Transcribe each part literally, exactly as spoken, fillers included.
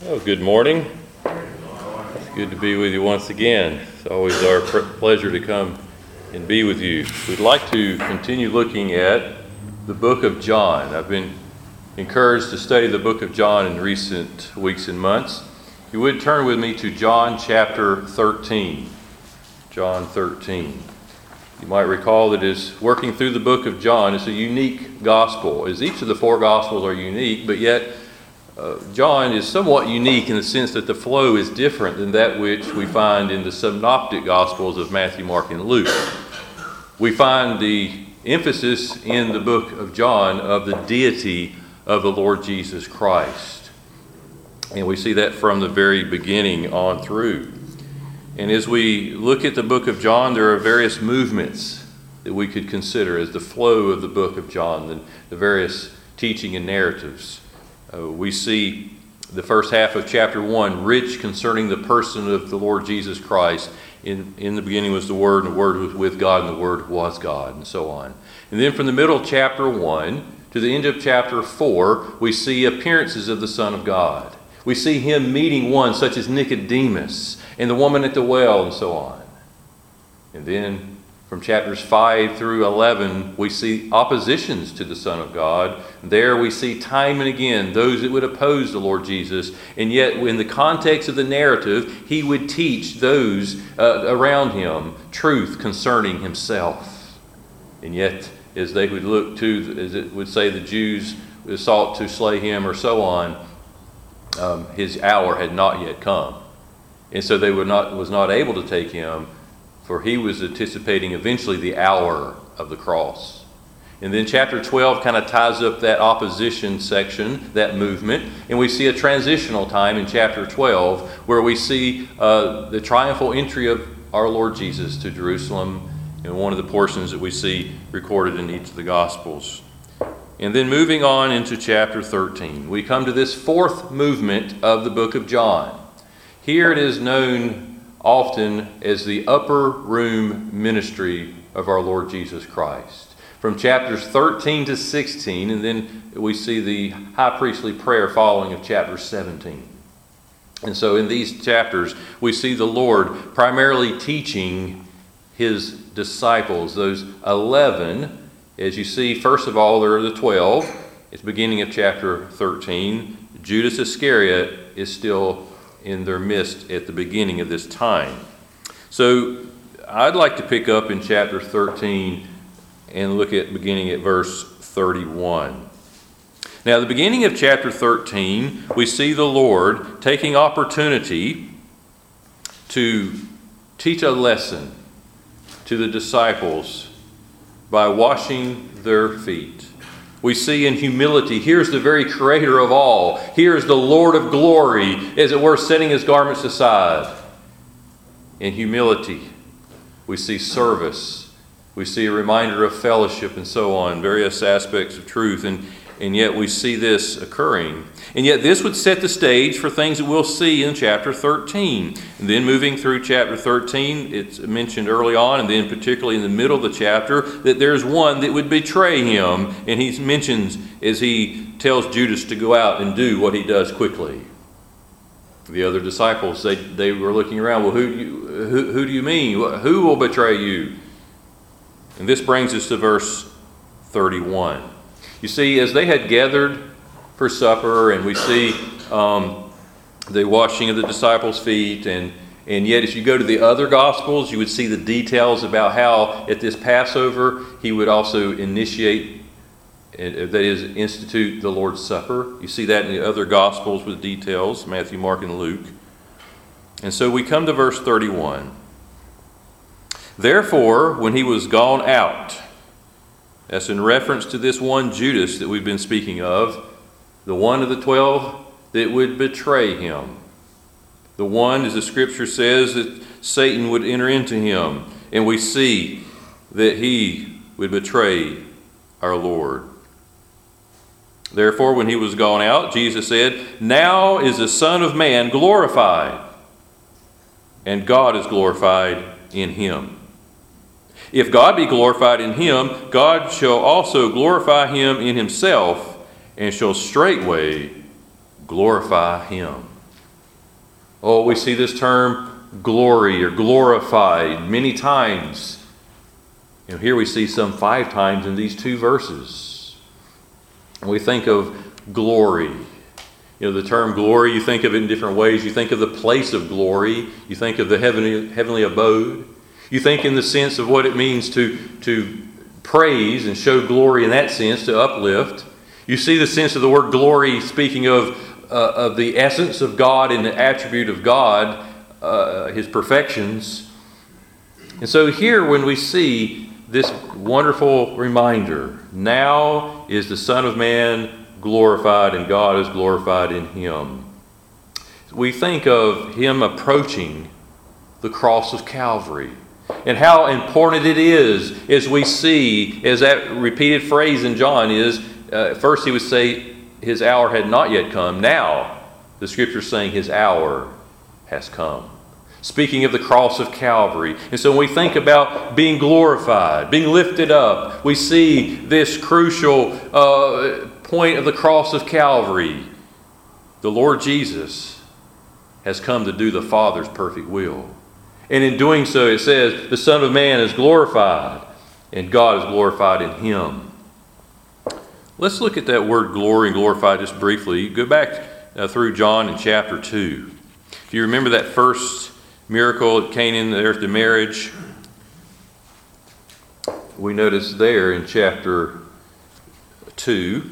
Oh, good morning. It's good to be with you once again. It's always our pr- pleasure to come and be with you. We'd like to continue looking at the book of John. I've been encouraged to study the book of John in recent weeks and months. If you would turn with me to John chapter thirteen. John thirteen. You might recall that as working through the book of John, it's a unique gospel, as each of the four gospels are unique, but yet Uh, John is somewhat unique in the sense that the flow is different than that which we find in the synoptic gospels of Matthew, Mark, and Luke. We find the emphasis in the book of John of the deity of the Lord Jesus Christ. And we see that from the very beginning on through. And as we look at the book of John, there are various movements that we could consider as the flow of the book of John, the, the various teaching and narratives. Uh, we see the first half of chapter one, rich concerning the person of the Lord Jesus Christ. In, in the beginning was the Word, and the Word was with God, and the Word was God, and so on. And then from the middle of chapter one to the end of chapter four, we see appearances of the Son of God. We see him meeting one such as Nicodemus and the woman at the well, and so on. And then from chapters five through eleven, we see oppositions to the Son of God. There we see time and again those that would oppose the Lord Jesus. And yet, in the context of the narrative, he would teach those uh, around him truth concerning himself. And yet, as they would look to, as it would say, the Jews sought to slay him or so on, um, his hour had not yet come. And so they were not was not able to take him, for he was anticipating eventually the hour of the cross. And then chapter twelve kind of ties up that opposition section, that movement. And we see a transitional time in chapter twelve where we see uh, the triumphal entry of our Lord Jesus to Jerusalem in one of the portions that we see recorded in each of the Gospels. And then moving on into chapter thirteen, we come to this fourth movement of the book of John. Here it is known often as the upper room ministry of our Lord Jesus Christ. From chapters thirteen to sixteen, and then we see the high priestly prayer following of chapter seventeen. And so in these chapters, we see the Lord primarily teaching his disciples, those eleven. As you see, first of all, there are the twelve. It's beginning of chapter thirteen. Judas Iscariot is still in their midst at the beginning of this time. So I'd like to pick up in chapter thirteen and look at beginning at verse thirty-one. Now, at the beginning of chapter thirteen, we see the Lord taking opportunity to teach a lesson to the disciples by washing their feet. We see in humility, here's the very creator of all. Here's the Lord of glory, as it were, setting his garments aside. In humility, we see service. We see a reminder of fellowship and so on, various aspects of truth. And, and yet we see this occurring. And yet this would set the stage for things that we'll see in chapter thirteen. And then moving through chapter thirteen, it's mentioned early on, and then particularly in the middle of the chapter, that there's one that would betray him. And he mentions as he tells Judas to go out and do what he does quickly. The other disciples, they, they were looking around, well, who do you, who, who do you mean? Who will betray you? And this brings us to verse thirty-one. You see, as they had gathered for supper, and we see um, the washing of the disciples' feet, and, and yet as you go to the other Gospels, you would see the details about how at this Passover, he would also initiate, that is, institute the Lord's Supper. You see that in the other Gospels with details, Matthew, Mark, and Luke. And so we come to verse thirty-one. Therefore, when he was gone out, that's in reference to this one Judas that we've been speaking of, the one of the twelve that would betray him. The one, as the scripture says, that Satan would enter into him. And we see that he would betray our Lord. Therefore, when he was gone out, Jesus said, "Now is the Son of Man glorified, and God is glorified in him. If God be glorified in him, God shall also glorify him in himself, and shall straightway glorify him." Oh, we see this term glory or glorified many times. You know, here we see some five times in these two verses. And we think of glory. You know, the term glory, you think of it in different ways. You think of the place of glory. You think of the heavenly, heavenly abode. You think in the sense of what it means to, to praise and show glory in that sense, to uplift. You see the sense of the word glory speaking of, uh, of the essence of God and the attribute of God, uh, His perfections. And so here when we see this wonderful reminder, now is the Son of Man glorified and God is glorified in Him. We think of Him approaching the cross of Calvary and how important it is, as we see, as that repeated phrase in John is, uh, first he would say His hour had not yet come. Now the Scripture is saying His hour has come. Speaking of the cross of Calvary. And so when we think about being glorified, being lifted up, we see this crucial uh, point of the cross of Calvary. The Lord Jesus has come to do the Father's perfect will. And in doing so, it says, the Son of Man is glorified, and God is glorified in Him. Let's look at that word glory and glorified just briefly. Go back uh, through John in chapter two. If you remember that first miracle at Cana, there's the marriage. We notice there in chapter two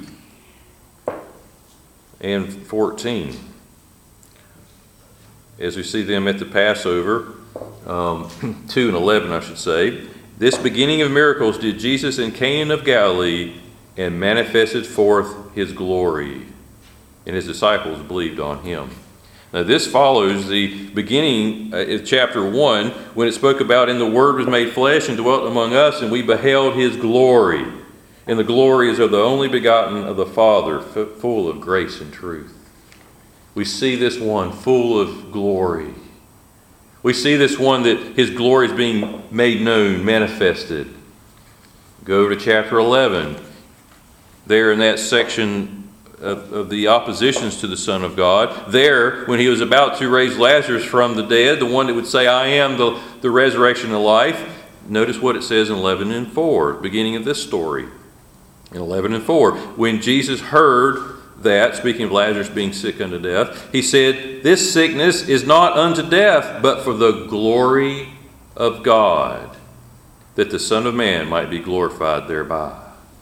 and fourteen, as we see them at the Passover, um, two and eleven I should say, this beginning of miracles did Jesus in Cana of Galilee, and manifested forth His glory, and His disciples believed on Him. Now this follows the beginning of chapter one, when it spoke about, and the Word was made flesh and dwelt among us, and we beheld His glory. And the glory is of the only begotten of the Father, full of grace and truth. We see this one full of glory. We see this one that His glory is being made known, manifested. Go to chapter eleven. There in that section of, of the oppositions to the Son of God, there, when He was about to raise Lazarus from the dead, the one that would say, I am the, the resurrection and life, notice what it says in eleven and four, beginning of this story. In eleven and four, when Jesus heard that, speaking of Lazarus being sick unto death, He said, this sickness is not unto death, but for the glory of God, that the Son of Man might be glorified thereby.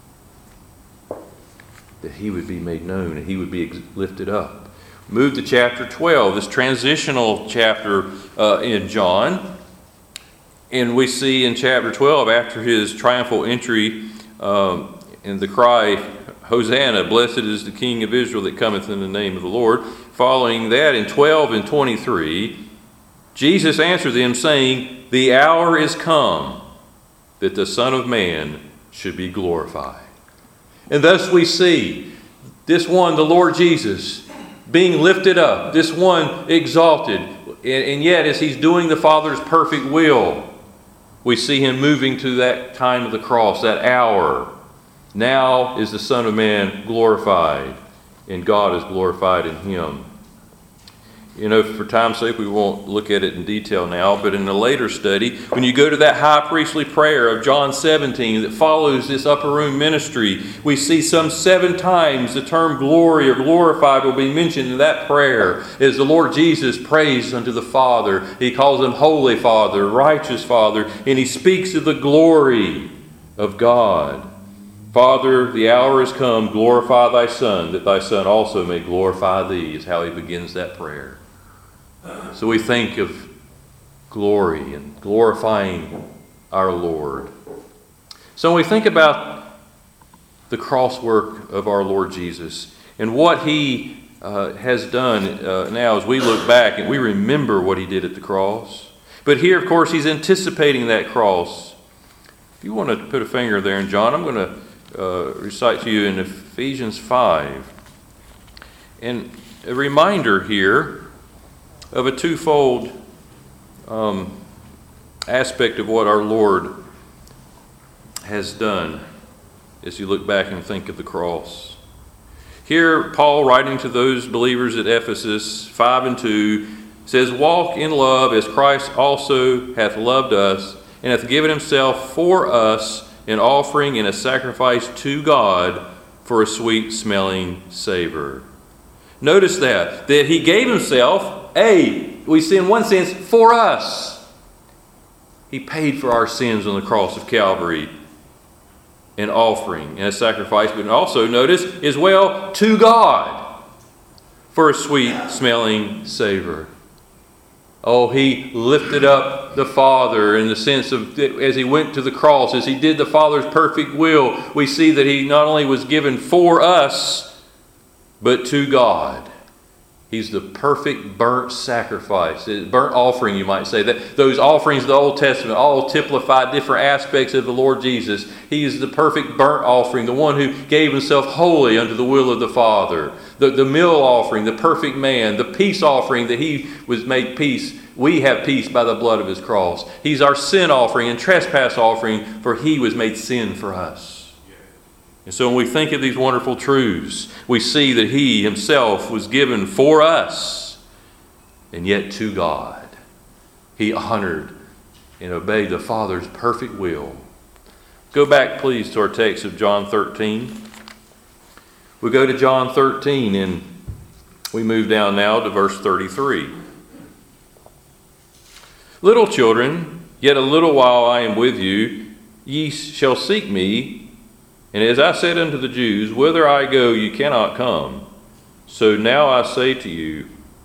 That He would be made known and He would be lifted up. Move to chapter twelve, this transitional chapter uh, in John. And we see in chapter twelve, after His triumphal entry, um, and the cry, Hosanna, blessed is the King of Israel that cometh in the name of the Lord. Following that, in twelve and twenty-three, Jesus answered them, saying, the hour is come that the Son of Man should be glorified. And thus we see this one, the Lord Jesus, being lifted up, this one exalted. And, and yet, as He's doing the Father's perfect will, we see Him moving to that time of the cross, that hour. Now is the Son of Man glorified, and God is glorified in Him. You know, for time's sake, we won't look at it in detail now, but in a later study, when you go to that high priestly prayer of John seventeen that follows this upper room ministry, we see some seven times the term glory or glorified will be mentioned in that prayer as the Lord Jesus prays unto the Father. He calls Him Holy Father, Righteous Father, and He speaks of the glory of God. Father, the hour is come, glorify Thy Son, that Thy Son also may glorify Thee, is how He begins that prayer. So we think of glory and glorifying our Lord. So when we think about the cross work of our Lord Jesus and what He uh, has done uh, now as we look back and we remember what He did at the cross. But here, of course, He's anticipating that cross. If you want to put a finger there in John, I'm going to uh, recite to you in Ephesians five. And a reminder here of a twofold um, aspect of what our Lord has done as you look back and think of the cross. Here, Paul, writing to those believers at Ephesus, five and two, says, walk in love as Christ also hath loved us, and hath given himself for us an offering and a sacrifice to God for a sweet-smelling savor. Notice that, that he gave himself, A, we see in one sense, for us. He paid for our sins on the cross of Calvary, an offering and a sacrifice, but also, notice, as well, to God for a sweet-smelling savor. Oh, he lifted up the Father in the sense of, as he went to the cross, as he did the Father's perfect will, we see that he not only was given for us, but to God. He's the perfect burnt sacrifice, burnt offering, you might say. That those offerings of the Old Testament all typify different aspects of the Lord Jesus. He is the perfect burnt offering, the one who gave himself wholly unto the will of the Father. The, the meal offering, the perfect man, the peace offering that he was made peace. We have peace by the blood of his cross. He's our sin offering and trespass offering, for he was made sin for us. And so when we think of these wonderful truths, we see that he himself was given for us, and yet to God. He honored and obeyed the Father's perfect will. Go back, please, to our text of John thirteen. We go to John thirteen, and we move down now to verse thirty-three. Little children, yet a little while I am with you, ye shall seek me. And as I said unto the Jews, whither I go, you cannot come. So now I say to you.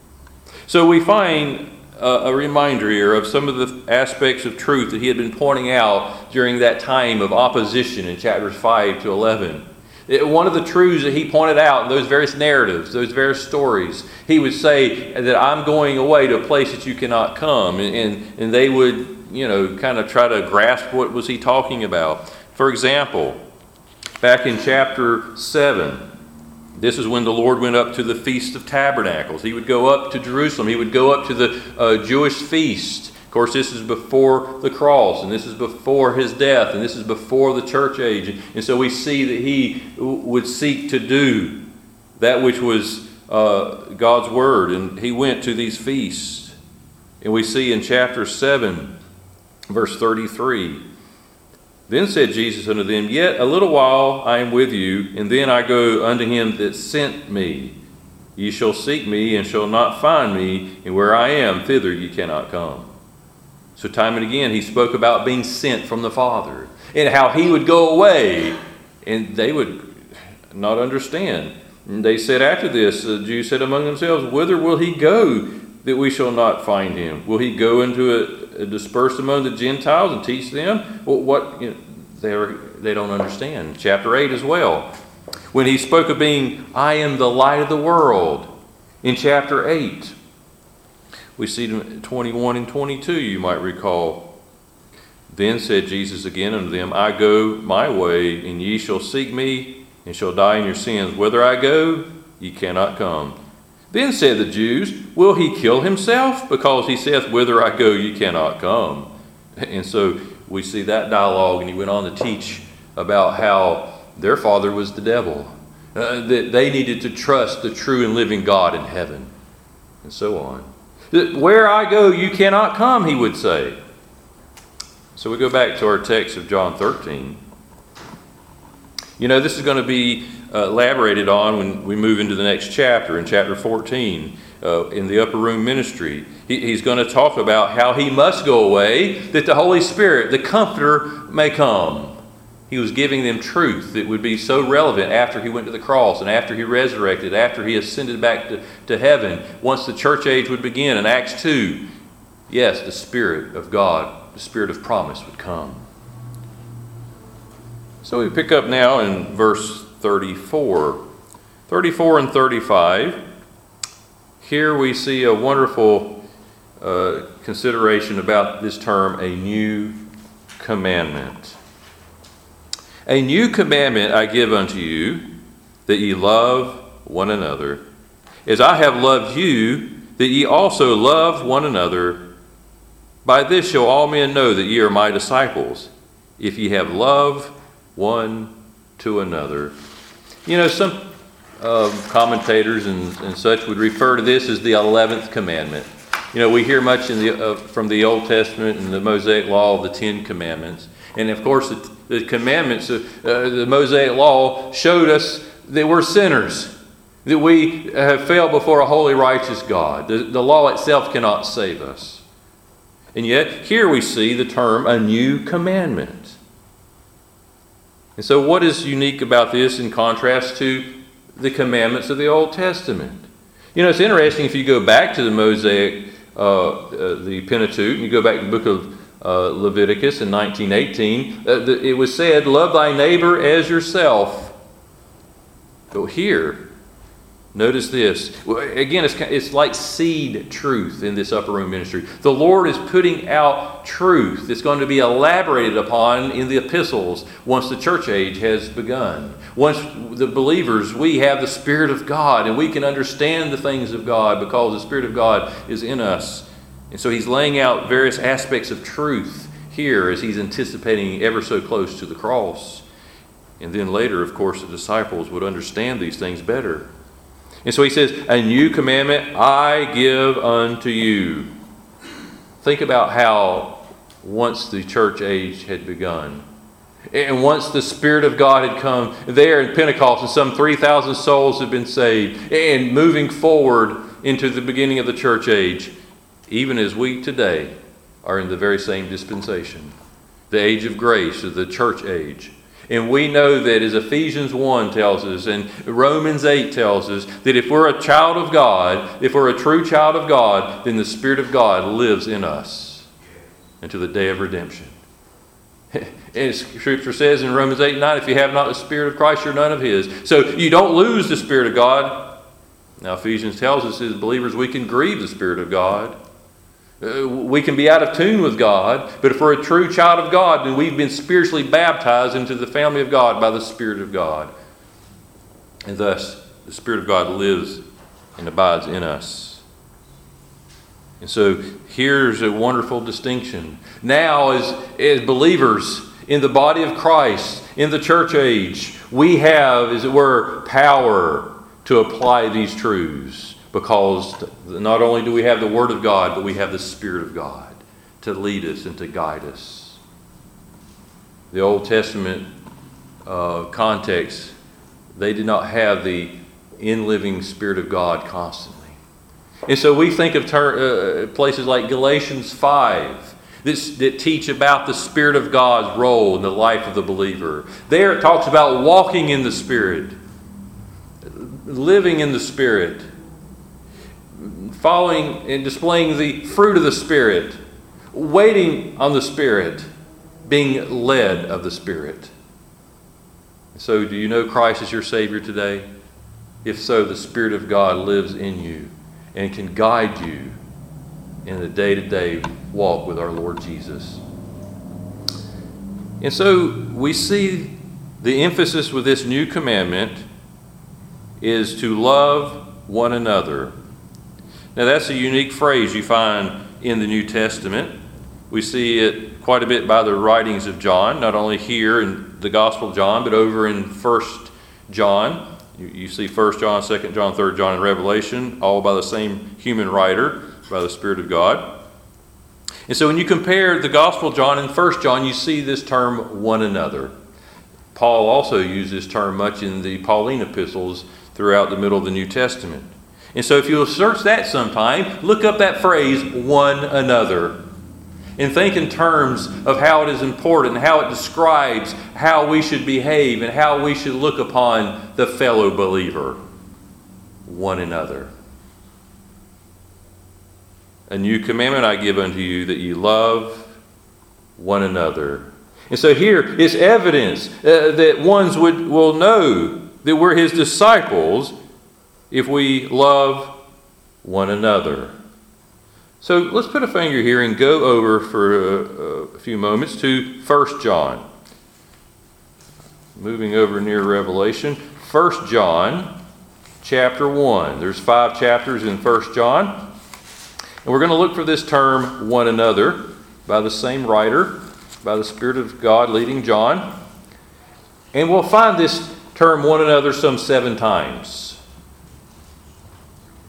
So we find a, a reminder here of some of the aspects of truth that he had been pointing out during that time of opposition in chapters five to eleven. It, one of the truths that he pointed out in those various narratives, those various stories, he would say that I'm going away to a place that you cannot come. And, and, and they would, you know, kind of try to grasp what was he talking about. For example, back in chapter seven, this is when the Lord went up to the Feast of Tabernacles. He would go up to Jerusalem. He would go up to the uh, Jewish feast. Of course, this is before the cross, and this is before his death, and this is before the church age. And so we see that he would seek to do that which was uh, God's word, and he went to these feasts. And we see in chapter seven, verse thirty-three, then said Jesus unto them, yet a little while I am with you, and then I go unto him that sent me. Ye shall seek me, and shall not find me, and where I am, thither ye cannot come. So time and again he spoke about being sent from the Father, and how he would go away, and they would not understand. And they said after this, the Jews said among themselves, whither will he go that we shall not find him? Will he go into a, a dispersed among the Gentiles and teach them? Well, what you know, they are, they don't understand. Chapter eight as well, when he spoke of being, I am the light of the world. In chapter eight, we see twenty-one and twenty-two, you might recall. Then said Jesus again unto them, I go my way, and ye shall seek me, and shall die in your sins. Whither I go, ye cannot come. Then said the Jews, will he kill himself? Because he saith, whither I go, ye cannot come. And so we see that dialogue, and he went on to teach about how their father was the devil. Uh, that they needed to trust the true and living God in heaven, and so on. Where I go, you cannot come, he would say. So we go back to our text of John thirteen. You know, this is going to be uh, elaborated on when we move into the next chapter, in chapter fourteen, uh, in the upper room ministry. He, he's going to talk about how he must go away, that the Holy Spirit, the Comforter, may come. He was giving them truth that would be so relevant after he went to the cross and after he resurrected, after he ascended back to, to heaven. Once the church age would begin in Acts two, yes, the Spirit of God, the Spirit of promise would come. So we pick up now in verse thirty-four. thirty-four and thirty-five. Here we see a wonderful uh, consideration about this term, a new commandment. A new commandment I give unto you, that ye love one another. As I have loved you, that ye also love one another. By this shall all men know that ye are my disciples, if ye have love one to another. You know, some uh, commentators and, and such would refer to this as the eleventh commandment. You know, we hear much in the, uh, from the Old Testament and the Mosaic Law of the Ten Commandments. And of course, the, the commandments, uh, the Mosaic Law showed us that we're sinners, that we have failed before a holy, righteous God. The, the law itself cannot save us. And yet, here we see the term, a new commandment. And so what is unique about this in contrast to the commandments of the Old Testament? You know, it's interesting if you go back to the Mosaic, uh, uh, the Pentateuch, and you go back to the book of uh, Leviticus in nineteen eighteen, uh, the, it was said, love thy neighbor as yourself. But here, notice this. Again, it's, it's like seed truth in this upper room ministry. The Lord is putting out truth that's going to be elaborated upon in the epistles once the church age has begun. Once the believers, we have the Spirit of God and we can understand the things of God because the Spirit of God is in us. And so he's laying out various aspects of truth here as he's anticipating ever so close to the cross. And then later, of course, the disciples would understand these things better. And so he says, a new commandment I give unto you. Think about how once the church age had begun, and once the Spirit of God had come there in Pentecost, and some three thousand souls had been saved, and moving forward into the beginning of the church age, even as we today are in the very same dispensation, the age of grace, or the church age. And we know that, as Ephesians one tells us and Romans eight tells us, that if we're a child of God, if we're a true child of God, then the Spirit of God lives in us until the day of redemption. And Scripture says in Romans eight nine, if you have not the Spirit of Christ, you're none of His. So you don't lose the Spirit of God. Now Ephesians tells us as believers we can grieve the Spirit of God. Uh, we can be out of tune with God, but if we're a true child of God, then we've been spiritually baptized into the family of God by the Spirit of God. And thus, the Spirit of God lives and abides in us. And so, here's a wonderful distinction. Now, as, as believers in the body of Christ, in the church age, we have, as it were, power to apply these truths. Because not only do we have the Word of God, but we have the Spirit of God to lead us and to guide us. The Old Testament uh, context, they did not have the in-living Spirit of God constantly. And so we think of ter- uh, places like Galatians five this, that teach about the Spirit of God's role in the life of the believer. There it talks about walking in the Spirit, living in the Spirit, following and displaying the fruit of the Spirit, waiting on the Spirit, being led of the Spirit. So, do you know Christ as your Savior today? If so, the Spirit of God lives in you and can guide you in the day-to-day walk with our Lord Jesus. And so, we see the emphasis with this new commandment is to love one another. Now that's a unique phrase you find in the New Testament. We see it quite a bit by the writings of John, not only here in the Gospel of John, but over in First John. You, you see First John, Second John, Third John, and Revelation, all by the same human writer, by the Spirit of God. And so when you compare the Gospel of John and First John, you see this term, one another. Paul also used this term much in the Pauline epistles throughout the middle of the New Testament. And so if you'll search that sometime, look up that phrase, one another, and think in terms of how it is important, how it describes how we should behave and how we should look upon the fellow believer, one another. A new commandment I give unto you, that you love one another. And so here is evidence uh, that ones would will know that we're His disciples if we love one another. So let's put a finger here and go over for a, a few moments to First John. Moving over near Revelation. First John chapter one. There's five chapters in First John. And we're going to look for this term, one another, by the same writer, by the Spirit of God leading John. And we'll find this term, one another, some seven times.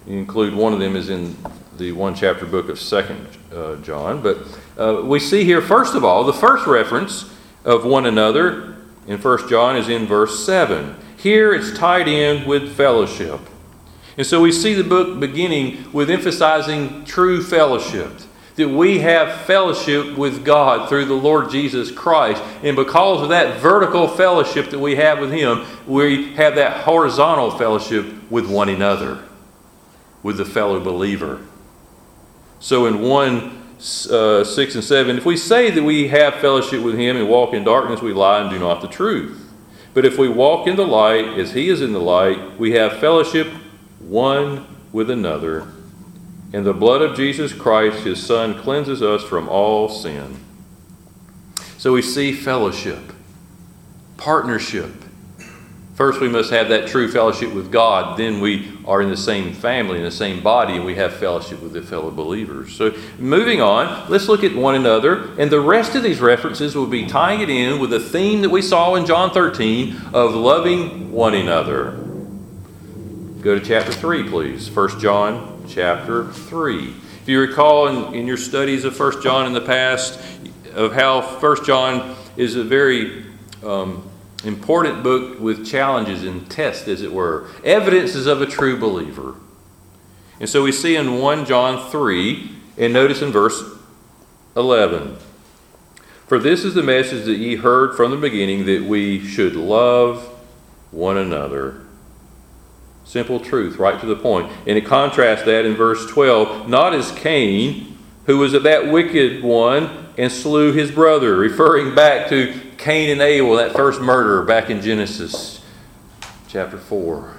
You include one of them is in the one chapter book of Second uh, John. But uh, we see here, first of all, the first reference of one another in First John is in verse seven. Here it's tied in with fellowship. And so we see the book beginning with emphasizing true fellowship. That we have fellowship with God through the Lord Jesus Christ. And because of that vertical fellowship that we have with Him, we have that horizontal fellowship with one another, with the fellow believer. So in one, uh, six and seven, if we say that we have fellowship with Him and walk in darkness, we lie and do not the truth. But if we walk in the light as He is in the light, we have fellowship one with another. And the blood of Jesus Christ, His Son, cleanses us from all sin. So we see fellowship, partnership. First, we must have that true fellowship with God. Then we are in the same family, in the same body, and we have fellowship with the fellow believers. So moving on, let's look at one another. And the rest of these references will be tying it in with the theme that we saw in John thirteen of loving one another. Go to chapter three, please. First John chapter three. If you recall in, in your studies of First John in the past, of how First John is a very um, important book with challenges and tests, as it were. Evidences of a true believer. And so we see in First John three, and notice in verse eleven. For this is the message that ye heard from the beginning, that we should love one another. Simple truth, right to the point. And it contrasts that in verse twelve, not as Cain, who was of that wicked one and slew his brother, referring back to Cain and Abel, that first murder back in Genesis chapter four.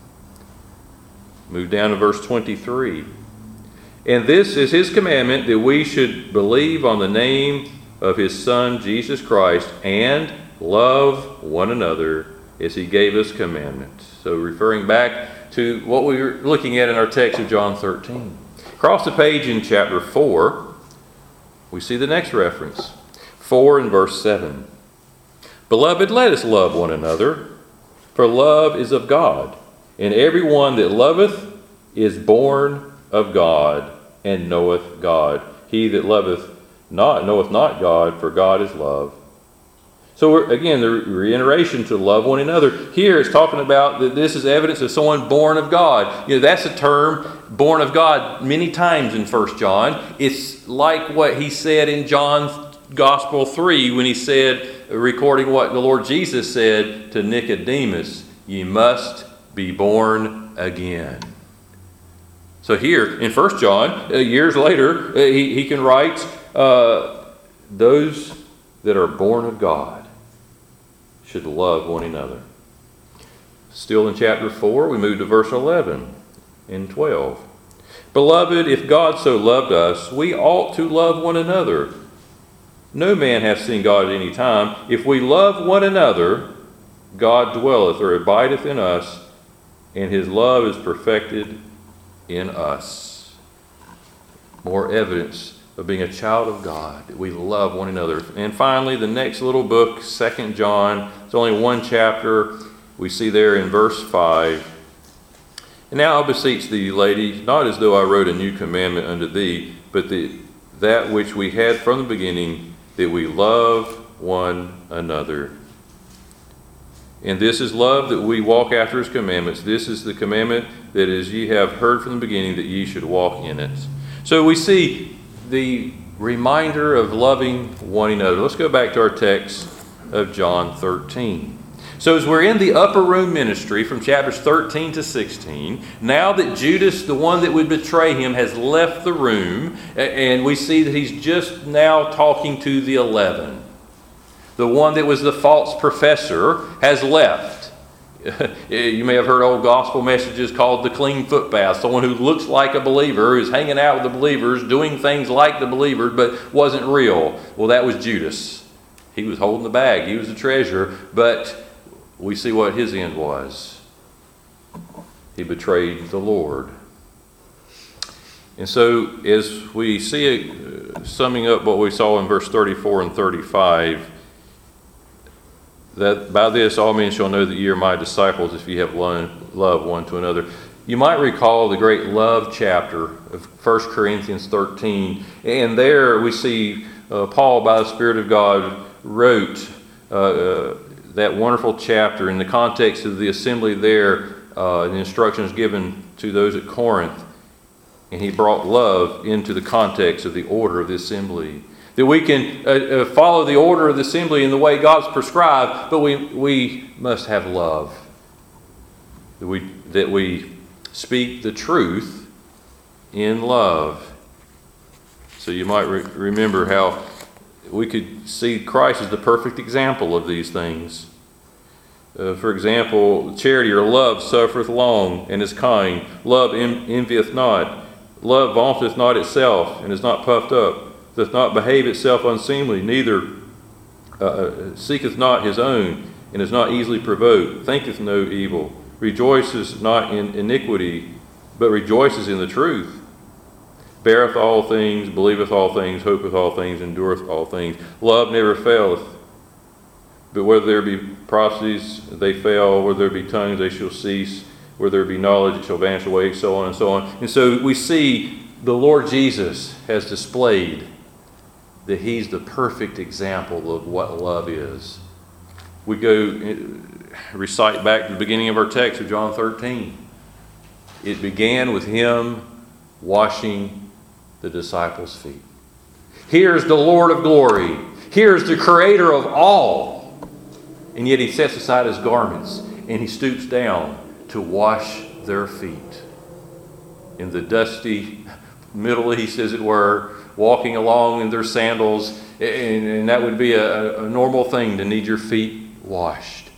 Move down to verse twenty-three. And this is His commandment, that we should believe on the name of His Son, Jesus Christ, and love one another as He gave us commandment. So referring back to what we were looking at in our text of John thirteen. Across the page in chapter four, we see the next reference. four and verse seven. Beloved, let us love one another, for love is of God, and every one that loveth is born of God, and knoweth God. He that loveth not knoweth not God, for God is love. So we're, again, the reiteration to love one another. Here it's talking about that this is evidence of someone born of God. You know, that's a term, born of God, many times in First John. It's like what he said in John's Gospel three when he said, recording what the Lord Jesus said to Nicodemus, ye must be born again. So here in First John, uh, years later, uh, he, he can write, uh, those that are born of God should love one another. Still in chapter four, we move to verse eleven and twelve. Beloved, if God so loved us, we ought to love one another. No man hath seen God at any time. If we love one another, God dwelleth or abideth in us, and His love is perfected in us. More evidence of being a child of God, that we love one another. And finally, the next little book, Second John, it's only one chapter. We see there in verse five. And now I beseech thee, lady, not as though I wrote a new commandment unto thee, but the, that which we had from the beginning, that we love one another. And this is love, that we walk after His commandments. This is the commandment, that as ye have heard from the beginning, that ye should walk in it. So we see the reminder of loving one another. Let's go back to our text of John thirteen. So as we're in the upper room ministry from chapters thirteen to sixteen, now that Judas, the one that would betray Him, has left the room, and we see that he's just now talking to the eleven. The one that was the false professor has left. You may have heard old gospel messages called the clean footpath. Someone who looks like a believer, who's hanging out with the believers, doing things like the believers, but wasn't real. Well, that was Judas. He was holding the bag. He was the treasurer. But we see what his end was. He betrayed the Lord. And so as we see it, uh, summing up what we saw in verse thirty-four and thirty-five, that by this all men shall know that ye are my disciples, if ye have love one to another. you might recall the great love chapter of First Corinthians thirteen. And there we see uh, Paul, by the Spirit of God, wrote uh, uh, that wonderful chapter in the context of the assembly there, uh, the instructions given to those at Corinth. And he brought love into the context of the order of the assembly. That we can uh, uh, follow the order of the assembly in the way God's prescribed, but we, we must have love. That we, that we speak the truth in love. So you might re- remember how we could see Christ as the perfect example of these things. Uh, for example, charity or love suffereth long and is kind. Love en- envieth not. Love vaunteth not itself and is not puffed up. Doth not behave itself unseemly, neither uh, seeketh not his own, and is not easily provoked, thinketh no evil, rejoices not in iniquity, but rejoices in the truth, beareth all things, believeth all things, hopeth all things, endureth all things. Love never faileth. But whether there be prophecies, they fail. Whether there be tongues, they shall cease. Whether there be knowledge, it shall vanish away, so on and so on. And so we see the Lord Jesus has displayed that he's the perfect example of what love is. We go recite back to the beginning of our text of John thirteen. It began with him washing the disciples' feet. Here's the Lord of glory. Here's the creator of all. And yet he sets aside his garments and he stoops down to wash their feet. In the dusty Middle East, as it were, walking along in their sandals, and, and that would be a, a normal thing to need your feet washed.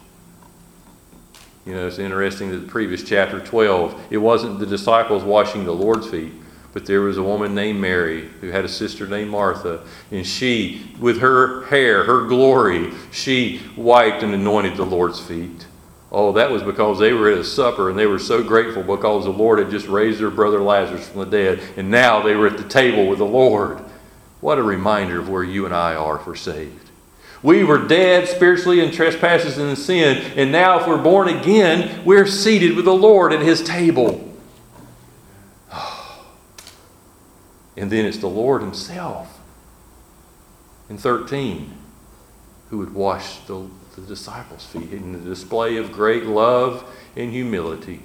You know, it's interesting that the previous chapter twelve, it wasn't the disciples washing the Lord's feet, but there was a woman named Mary who had a sister named Martha, and she, with her hair, her glory, she wiped and anointed the Lord's feet. Oh, that was because they were at a supper and they were so grateful because the Lord had just raised their brother Lazarus from the dead, and now they were at the table with the Lord. What a reminder of where you and I are if we're saved. We were dead spiritually in trespasses and in sin, and now if we're born again, we're seated with the Lord at his table. And then it's the Lord himself in thirteen who would wash the the disciples' feet in the display of great love and humility.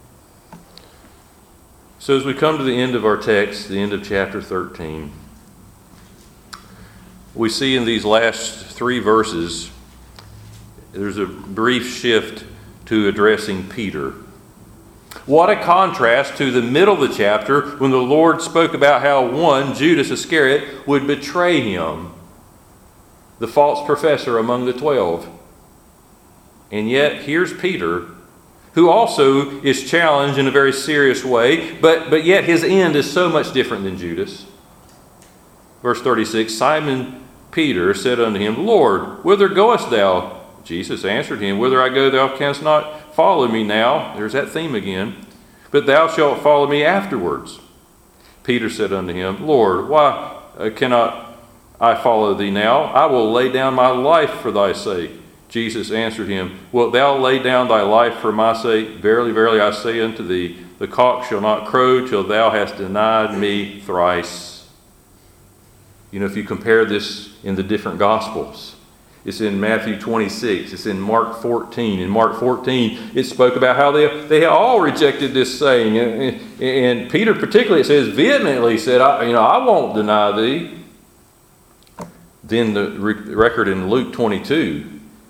So as we come to the end of our text, the end of chapter thirteen, we see in these last three verses, there's a brief shift to addressing Peter. What a contrast to the middle of the chapter when the Lord spoke about how one, Judas Iscariot, would betray him, the false professor among the twelve. And yet, here's Peter, who also is challenged in a very serious way, but, but yet his end is so much different than Judas. Verse thirty-six, Simon Peter said unto him, Lord, whither goest thou? Jesus answered him, Whither I go, thou canst not follow me now. There's that theme again. But thou shalt follow me afterwards. Peter said unto him, Lord, why cannot I follow thee now? I will lay down my life for thy sake. Jesus answered him, Wilt thou lay down thy life for my sake? Verily, verily, I say unto thee, the cock shall not crow till thou hast denied me thrice. You know, if you compare this in the different Gospels, it's in Matthew twenty-six, it's in Mark fourteen. In Mark fourteen, it spoke about how they, they all rejected this saying. And, and, and Peter particularly, it says, vehemently said, I, you know, I won't deny thee. Then the re- record in Luke twenty-two,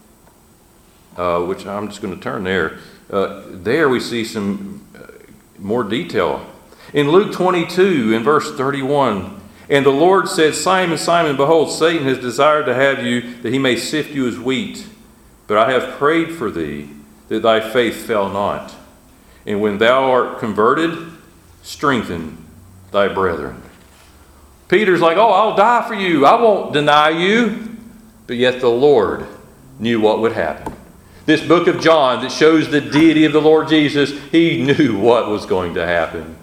Uh, which I'm just going to turn there. Uh, there we see some uh, more detail. In Luke twenty-two, in verse thirty-one, and the Lord said, Simon, Simon, behold, Satan has desired to have you, that he may sift you as wheat. But I have prayed for thee, that thy faith fail not. And when thou art converted, strengthen thy brethren. Peter's like, oh, I'll die for you. I won't deny you. But yet the Lord knew what would happen. This book of John that shows the deity of the Lord Jesus, he knew what was going to happen.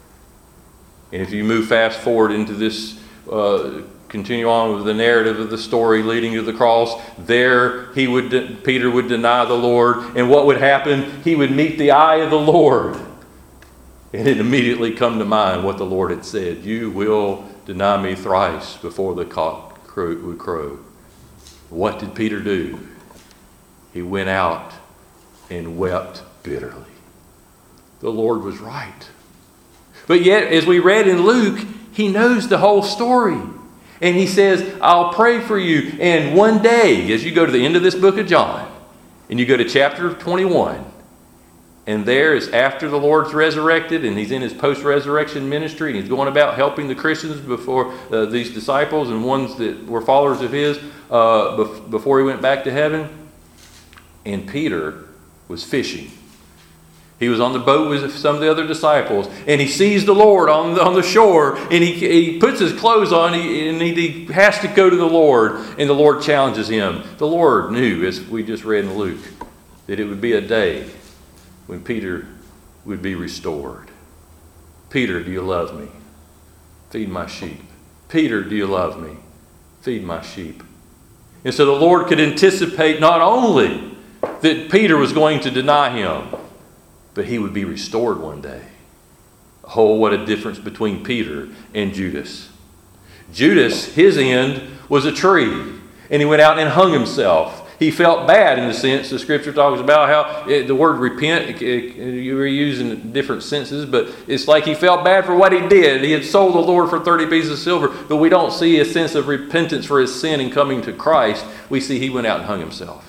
And if you move fast forward into this, uh, continue on with the narrative of the story leading to the cross, there he would, de- Peter would deny the Lord. And what would happen? He would meet the eye of the Lord. And it immediately come to mind what the Lord had said. You will deny me thrice before the cock crow, would crow. What did Peter do? He went out and wept bitterly. The Lord was right. But yet, as we read in Luke, he knows the whole story. And he says, I'll pray for you. And one day, as you go to the end of this book of John, and you go to chapter twenty-one, and there is after the Lord's resurrected, and he's in his post-resurrection ministry, and he's going about helping the Christians before uh, these disciples and ones that were followers of his uh, bef- before he went back to heaven. And Peter was fishing. He was on the boat with some of the other disciples, and he sees the Lord on the, on the shore, and he, he puts his clothes on, he, and he, he has to go to the Lord, and the Lord challenges him. The Lord knew, as we just read in Luke, that it would be a day when Peter would be restored. Peter, do you love me? Feed my sheep. Peter, do you love me? Feed my sheep. And so the Lord could anticipate not only that Peter was going to deny him, but he would be restored one day. Oh, what a difference between Peter and Judas. Judas, his end was a tree, and he went out and hung himself. He felt bad in the sense the Scripture talks about how it, the word repent, it, it, you were using different senses, but it's like he felt bad for what he did. He had sold the Lord for thirty pieces of silver, but we don't see a sense of repentance for his sin and coming to Christ. We see he went out and hung himself.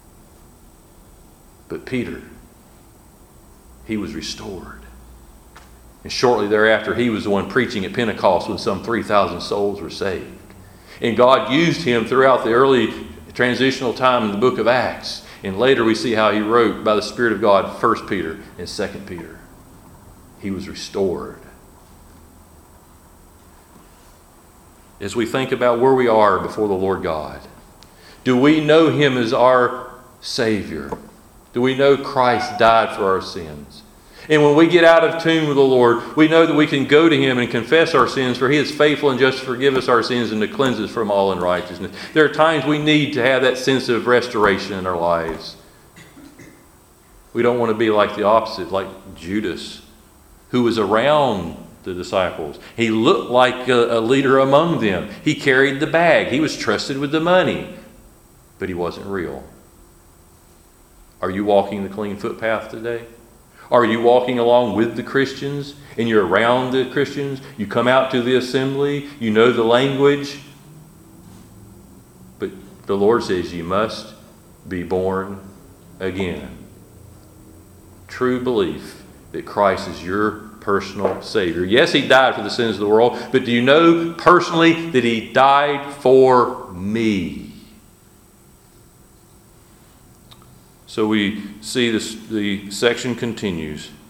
But Peter, he was restored. And shortly thereafter, he was the one preaching at Pentecost when some three thousand souls were saved. And God used him throughout the early transitional time in the book of Acts. And later we see how he wrote by the Spirit of God First Peter and Second Peter. He was restored. As we think about where we are before the Lord God, do we know him as our Savior? Do we know Christ died for our sins? And when we get out of tune with the Lord, we know that we can go to him and confess our sins, for he is faithful and just to forgive us our sins and to cleanse us from all unrighteousness. There are times we need to have that sense of restoration in our lives. We don't want to be like the opposite, like Judas, who was around the disciples. He looked like a, a leader among them. He carried the bag. He was trusted with the money, but he wasn't real. Are you walking the clean footpath today? Are you walking along with the Christians and you're around the Christians? You come out to the assembly, you know the language. But the Lord says you must be born again. True belief that Christ is your personal Savior. Yes, he died for the sins of the world, but do you know personally that he died for me? So we see this, the section continues.